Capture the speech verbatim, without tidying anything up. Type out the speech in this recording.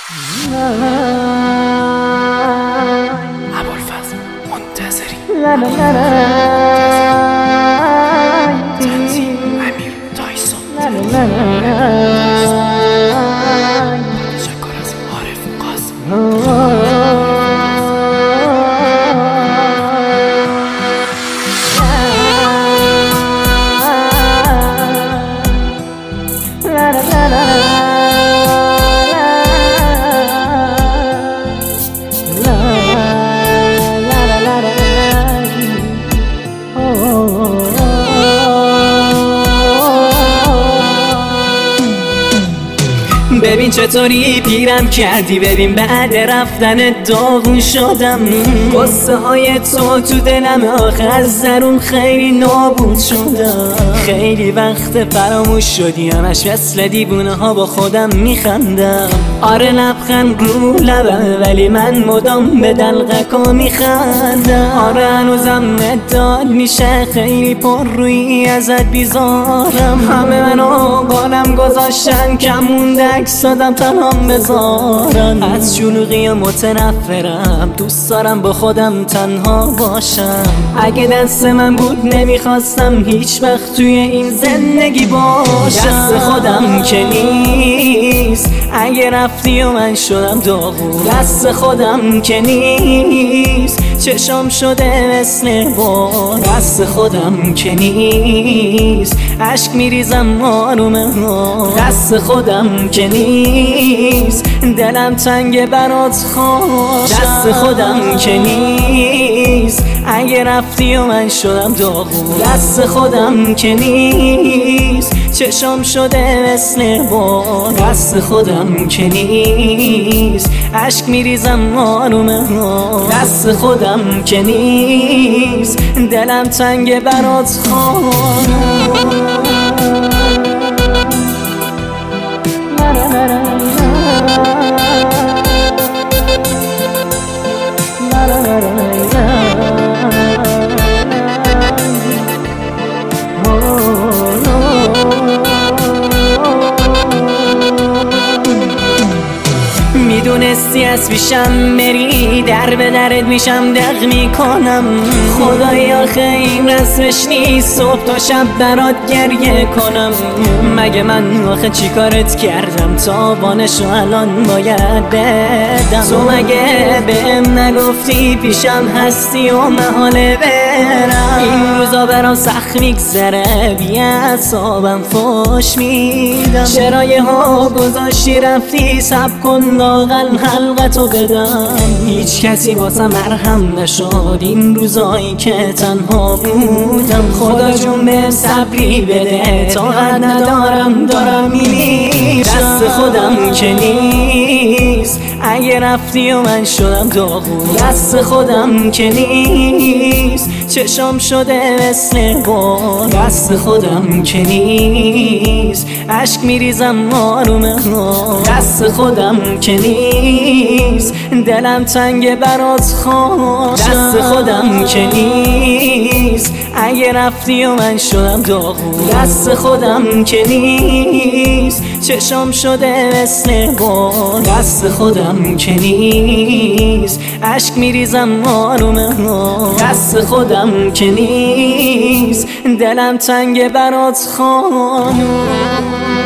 ابوالفضل منتظری تنظیم امیر تایسون تشکر از عارف قاسم. ببین چطوری پیرم کردی، ببین بعد رفتن داغون شدم. قصه های تو تو دلم آخه از درون خیلی نابود شدم. خیلی وقت فراموش شدی، همش مثل دیوونه ها با خودم میخندم. آره لبخند رو لبم ولی من مدام به دلقکا میخندم. آره هنوزم نداد میشه خیلی پر روی ازت بیزارم. همه منو قالم گذاشتن کم مونده اکسادم تنهام بذارن. از شلوغی متنفرم، دوست دارم با خودم تنها باشم. اگه دست من بود نمیخواستم هیچ وقت توی این زندگی باشم. دست خودم که نیست اگه رفتی و من شدم داغون. دست خودم که نیست چشام شده مثل بار. دست خودم که نیست عشق میریزم آرومه ها. دست خودم که نیست دلم تنگ برات خوشم. دست خودم که نیست اگه رفتی و من شدم داغون. دست خودم که نیست چشام شده مثل بار. دست خودم که نیست عشق میریزم آرومه ها. دست خودم که نیست دلم تنگ برات خوشم. میدونستی از پیشم بری در به درت میشم دق میکنم. خدای آخه این رسمش نیست صبح تا شب برات گریه کنم. مگه من آخه چی کارت کردم تاوانشو الان باید بدم. تو مگه بهم نگفتی پیشم هستی و محاله برم. این روزا برام سخت میگذره بی اعصابم فوش میدم. چرا ها گذاشتی رفتی سب کن لااقل حلقتو بدم. هیچ کسی واسه مرهم نشد این روزایی که تنها بودم. خدا جون به صبری بده طاقت ندارم دارم میمیرم. دست خودم که نیست اگه رفتی و من شدم داغون. دست خودم که نیست چشام شده مثل بار. دست خودم که نیست عشق میریزم آرومه ها. دست خودم که نیست دلم تنگ برات خوشم. دست خودم که نیست اگه رفتی و من شدم داغون. دست خودم که نیست چشام شده مثل بار. دست خودم که نیست عشق میریزم آرومه ها. دست خودم که نیست دلم تنگ برات خوشم.